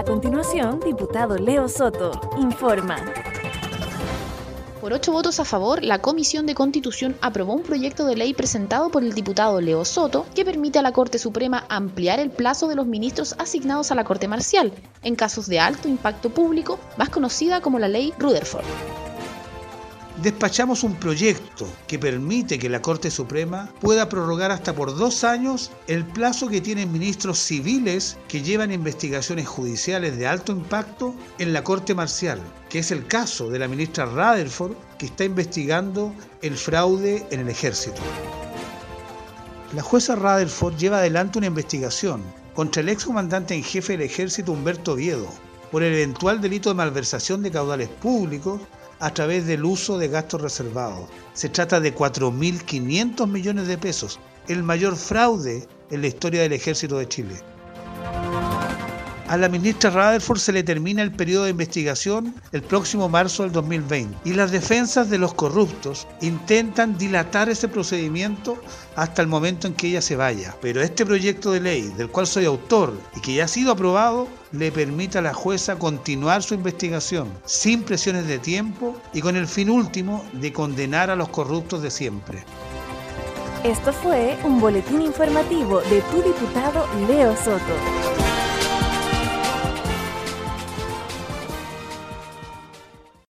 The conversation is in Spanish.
continuación, diputado Leo Soto informa. Por 8 votos a favor, la Comisión de Constitución aprobó un proyecto de ley presentado por el diputado Leo Soto que permite a la Corte Suprema ampliar el plazo de los ministros asignados a la Corte Marcial en casos de alto impacto público, más conocida como la Ley Rutherford. Despachamos un proyecto que permite que la Corte Suprema pueda prorrogar hasta por 2 años el plazo que tienen ministros civiles que llevan investigaciones judiciales de alto impacto en la Corte Marcial, que es el caso de la ministra Rutherford, que está investigando el fraude en el Ejército. La jueza Rutherford lleva adelante una investigación contra el excomandante en jefe del Ejército Humberto Oviedo por el eventual delito de malversación de caudales públicos a través del uso de gastos reservados. Se trata de 4.500 millones de pesos, el mayor fraude en la historia del Ejército de Chile. A la ministra Rutherford se le termina el periodo de investigación el próximo marzo del 2020 y las defensas de los corruptos intentan dilatar ese procedimiento hasta el momento en que ella se vaya. Pero este proyecto de ley, del cual soy autor y que ya ha sido aprobado, le permite a la jueza continuar su investigación sin presiones de tiempo y con el fin último de condenar a los corruptos de siempre. Esto fue un boletín informativo de tu diputado Leo Soto.